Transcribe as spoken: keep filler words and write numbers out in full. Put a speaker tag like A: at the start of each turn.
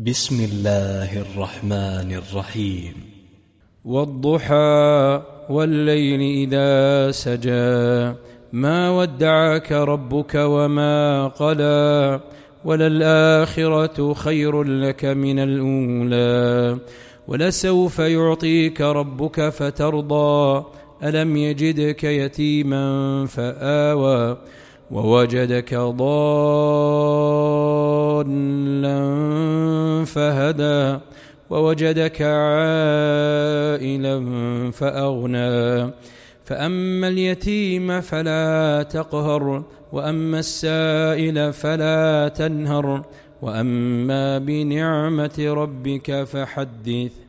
A: بسم الله الرحمن الرحيم.
B: والضحى والليل إذا سجى ما ودعك ربك وما قلى وللآخرة خير لك من الأولى ولسوف يعطيك ربك فترضى ألم يجدك يتيما فآوى ووجدك ضالا فهدى ووجدك عائلا فأغنى فأما اليتيم فلا تقهر وأما السائل فلا تنهر وأما بنعمة ربك فحدث.